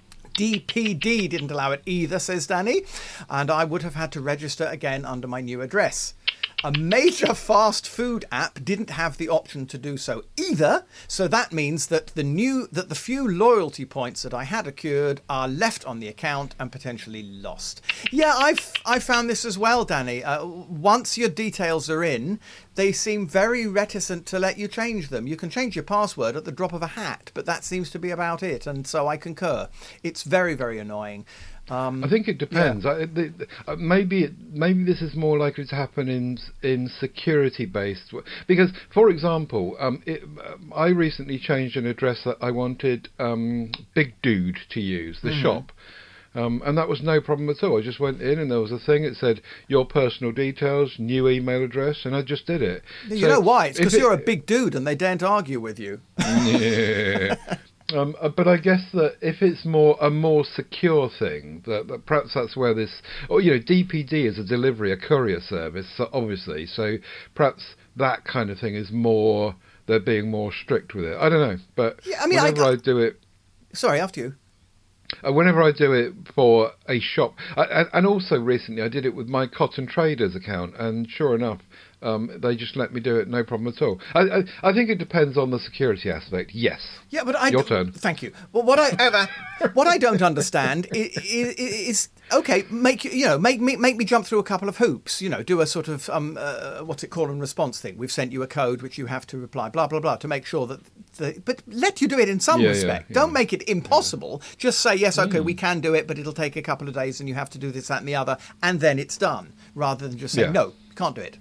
D P D didn't allow it either, says Danny, and I would have had to register again under my new address. A major fast food app didn't have the option to do so either, so that means that the new that the few loyalty points that I had accrued are left on the account and potentially lost. Yeah, I've I found this as well, Danny. Uh, once your details are in, they seem very reticent to let you change them. You can change your password at the drop of a hat, but that seems to be about it, and so I concur. It's very, very annoying. Um, I think it depends. yeah. I, the, uh, maybe it, maybe this is more likely to happen in in security based, because, for example, um, it, I recently changed an address that I wanted um, Big Dude to use, the mm-hmm. shop. Um, and that was no problem at all. I just went in and there was a thing. It said your personal details, new email address, and I just did it. You so know why? It's because it, you're a big dude and they daren't argue with you. Yeah. Um, but I guess that if it's more a more secure thing, that, that perhaps that's where this, or you know, D P D is a delivery, a courier service, so obviously. So perhaps that kind of thing is more, they're being more strict with it. I don't know, but yeah, I mean, whenever I, I do it, sorry, after you. Uh, whenever I do it for a shop, I, and also recently I did it with my Cotton Traders account, and sure enough, Um, they just let me do it, no problem at all. I, I, I think it depends on the security aspect. Yes. Yeah, but I Your d- turn. Thank you. Well, what I what I don't understand is, is, is okay. Make you know, make me make me jump through a couple of hoops. You know, do a sort of um, uh, what's it called and response thing. We've sent you a code which you have to reply. Blah blah blah to make sure that. The, but let you do it in some Yeah, respect. yeah, Don't yeah. make it impossible. Just say yes. Okay, Mm. we can do it, but it'll take a couple of days, and you have to do this, that, and the other, and then it's done. Rather than just saying Yeah. no, you can't do it.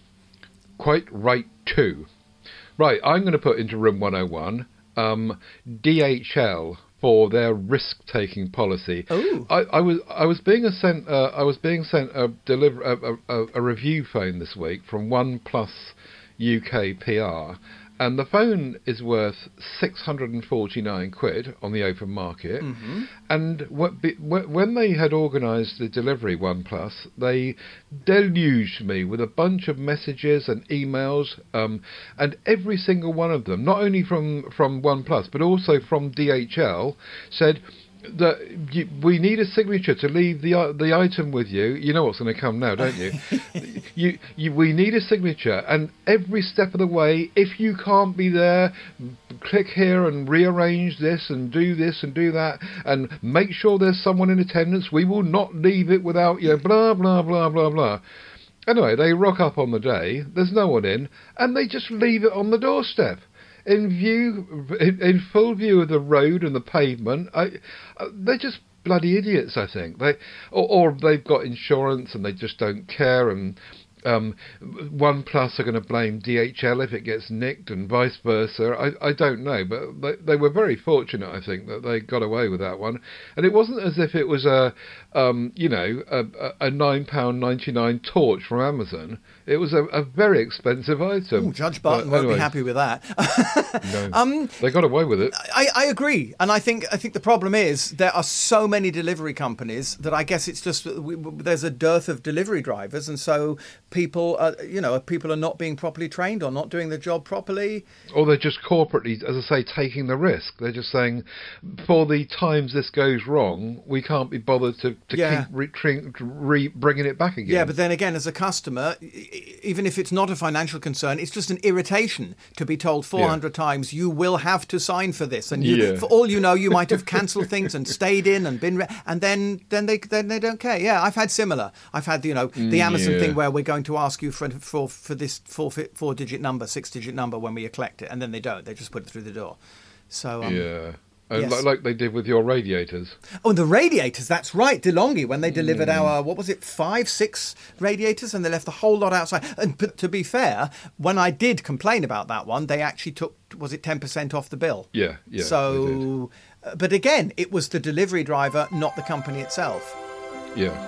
Quite right too. Right, I'm going to put into room one oh one um, D H L for their risk-taking policy. Ooh. I, I was I was being a sent uh, I was being sent a deliver a, a, a review phone this week from OnePlus U K P R. And the phone is worth six hundred forty-nine quid on the open market. Mm-hmm. And what, be, when they had organised the delivery, OnePlus, they deluged me with a bunch of messages and emails, um, and every single one of them, not only from, from OnePlus, but also from D H L, said that you, we need a signature to leave the uh, the item with you. You know what's going to come now, don't you? you, you? We need a signature, and every step of the way, if you can't be there, click here and rearrange this and do this and do that, and make sure there's someone in attendance. We will not leave it without you. Blah blah blah blah blah. Anyway, they rock up on the day. There's no one in, and they just leave it on the doorstep. In view, in, in full view of the road and the pavement. I, uh, they're just bloody idiots, I think. They, or, or they've got insurance and they just don't care. And um, OnePlus are going to blame D H L if it gets nicked, and vice versa. I, I don't know, but they, they were very fortunate, I think, that they got away with that one. And it wasn't as if it was a, um, you know, a, a nine pound ninety-nine torch from Amazon. It was a, a very expensive item. Ooh, Judge Barton But won't anyway, be happy with that. No, um, they got away with it. I, I agree, and I think I think the problem is there are so many delivery companies that I guess it's just we, there's a dearth of delivery drivers, and so people, are, you know, people are not being properly trained or not doing the job properly. Or they're just corporately, as I say, taking the risk. They're just saying, for the times this goes wrong, we can't be bothered to, to Yeah. keep re, tre- re, bringing it back again. Yeah, but then again, as a customer, e- even if it's not a financial concern, it's just an irritation to be told four hundred Yeah. times you will have to sign for this, and you, Yeah. for all you know, you might have cancelled things and stayed in and been, re- and then then they then they don't care. Yeah, I've had similar. I've had you know the Amazon yeah. thing where we're going to ask you for for for this four four digit number, six digit number when we collect it, and then they don't. They just put it through the door. So um, yeah. And yes. like, like they did with your radiators. Oh, the radiators, that's right, DeLonghi, when they delivered our, what was it, five, six radiators, and they left the whole lot outside. And but to be fair, when I did complain about that one, they actually took, was it ten percent off the bill? Yeah, yeah. So, uh, but again, it was the delivery driver, not the company itself. they did. Yeah.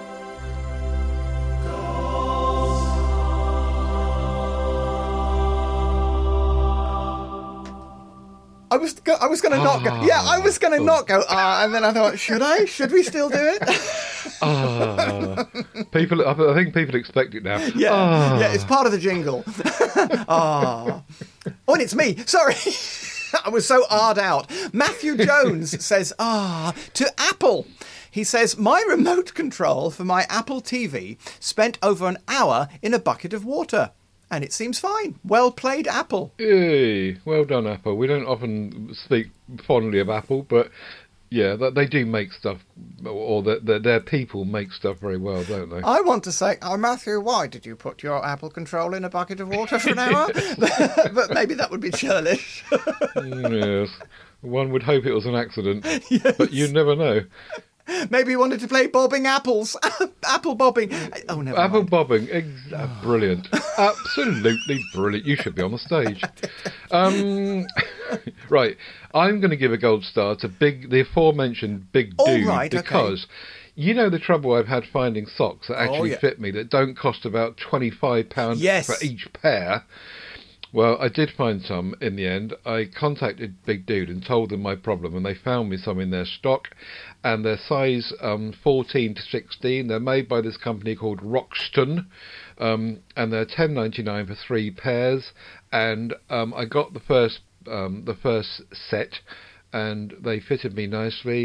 I was go- I was going to not go. Yeah, I was going to not go. Ah, and then I thought, should I? Should we still do it? Ah, people. I think people expect it now. Yeah, Ah. yeah, it's part of the jingle. Ah, oh, and it's me. Sorry, I was so hard out. Matthew Jones says, ah, to Apple. He says, my remote control for my Apple T V spent over an hour in a bucket of water. And it seems fine. Well played, Apple. Yay. Well done, Apple. We don't often speak fondly of Apple, but yeah, that they do make stuff, or that their, their people make stuff very well, don't they? I want to say, oh, Matthew, why did you put your Apple control in a bucket of water for an hour? But maybe that would be churlish. Yes. One would hope it was an accident, but you never know. Maybe he wanted to play bobbing apples. Apple bobbing. Oh, never Apple mind. bobbing, ex- uh, brilliant, absolutely brilliant. You should be on the stage. Um, right, I'm going to give a gold star to Big, the aforementioned Big Oh, Dude, right, okay. because you know the trouble I've had finding socks that actually yeah. fit me that don't cost about twenty-five pounds Yes. for each pair. Well, I did find some in the end. I contacted Big Dude and told them my problem, and they found me some in their stock, and they're size um, fourteen to sixteen. They're made by this company called Roxton, um, and they're ten ninety-nine for three pairs. And um, I got the first um, the first set, and they fitted me nicely.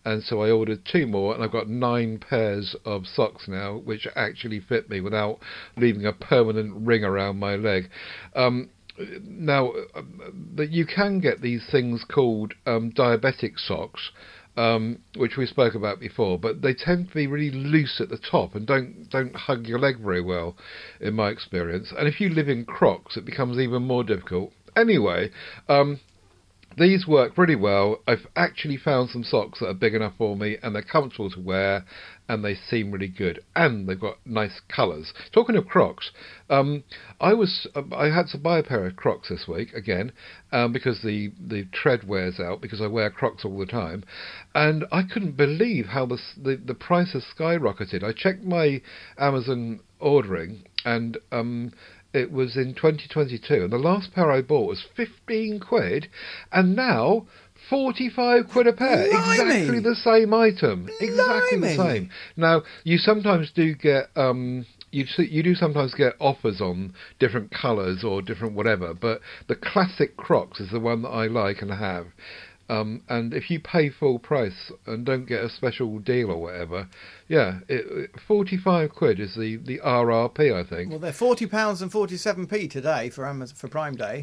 and so I ordered two more, and I've got nine pairs of socks now, which actually fit me without leaving a permanent ring around my leg. Um, now, that you can get these things called um, diabetic socks, Um, which we spoke about before, but they tend to be really loose at the top and don't don't hug your leg very well, in my experience. And if you live in Crocs, it becomes even more difficult. Anyway, um, these work really well. I've actually found some socks that are big enough for me, and they're comfortable to wear, and they seem really good, and they've got nice colours. Talking of Crocs, um, I was I had to buy a pair of Crocs this week again, um, because the the tread wears out, because I wear Crocs all the time, and I couldn't believe how the the, the price has skyrocketed. I checked my Amazon ordering, and um, it was in twenty twenty-two, and the last pair I bought was fifteen quid, and now forty-five quid a pair. Blimey. Exactly the same item. Exactly Blimey. the same. Now, you sometimes do get... Um, You you do sometimes get offers on different colours or different whatever, but the classic Crocs is the one that I like and have. Um, and if you pay full price and don't get a special deal or whatever, yeah, it, it, forty-five quid is the, the R R P, I think. Well, they're forty pounds and forty-seven p today for Amazon for Prime Day.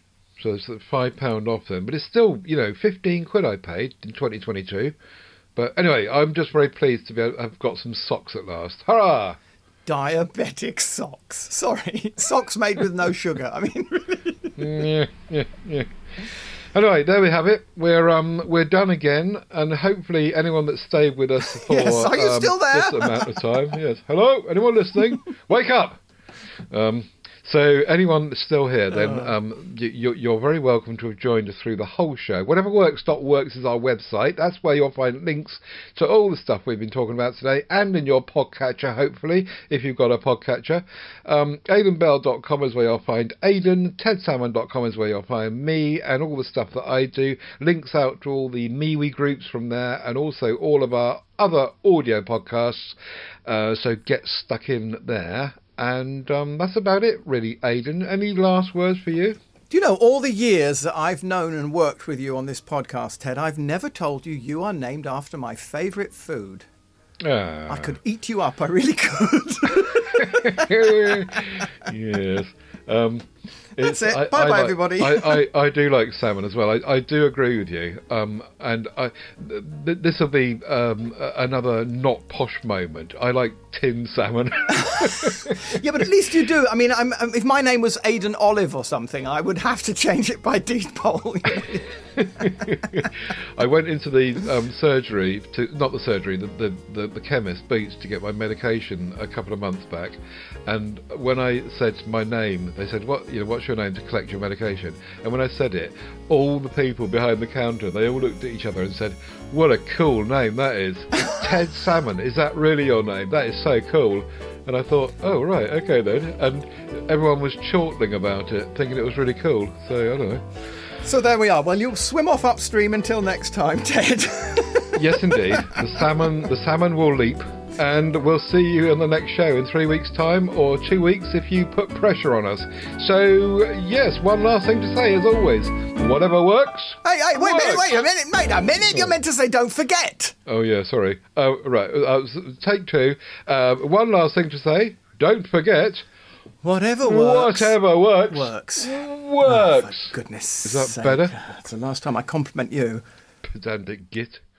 So it's five pound off them, but it's still, you know, fifteen quid I paid in twenty twenty-two. But anyway, I'm just very pleased to be able, I've got some socks at last. Hurrah! Diabetic socks. Sorry, socks made with no sugar. I mean, really. yeah, yeah, yeah. Anyway, there we have it. We're um we're done again, and hopefully anyone that stayed with us for Yes, are you um, still there? this amount of time. Yes. Hello, anyone listening? Wake up. Um. So anyone that's still here, then um, you, you're very welcome to have joined us through the whole show. Whatever Works dot works is our website. That's where you'll find links to all the stuff we've been talking about today, and in your podcatcher, hopefully, if you've got a podcatcher. Um, Aidan Bell dot com is where you'll find Aidan. Ted Salmon dot com is where you'll find me and all the stuff that I do. Links out to all the MeWe groups from there, and also all of our other audio podcasts. Uh, so get stuck in there. And um, that's about it, really, Aidan. Any last words for you? Do you know, all the years that I've known and worked with you on this podcast, Ted, I've never told you you are named after my favourite food. Ah. I could eat you up, I really could. Yes. Um, That's it. I, Bye-bye, I like, everybody. I, I, I do like salmon as well. I, I do agree with you. Um, and I, th- this will be um, another not posh moment. I like tinned salmon. Yeah, but at least you do. I mean, I'm, um, if my name was Aidan Olive or something, I would have to change it by deed poll. I went into the um, surgery, to not the surgery, the, the, the, the chemist, Boots, to get my medication a couple of months back. And when I said my name, they said, "What? You know, what's your name to collect your medication?" And when I said it, all the people behind the counter, they all looked at each other and said, "What a cool name that is! Ted Salmon, is that really your name? That is so cool." And I thought, oh, right, okay then. And everyone was chortling about it, thinking it was really cool. So, I don't know. So there we are. Well, you'll swim off upstream until next time, Ted. Yes, indeed. The salmon, the salmon will leap. And we'll see you in the next show in three weeks' time, or two weeks if you put pressure on us. So, yes, one last thing to say, as always. Whatever works. Hey, hey, wait works. a minute, wait a minute, wait a minute. You're meant to say don't forget. Oh, yeah, sorry. Oh, right. Uh, take two. Uh, one last thing to say. Don't forget. Whatever works. Whatever works. Works. Works. Oh, for goodness Is that sake. better? That's the last time I compliment you. Pedantic git.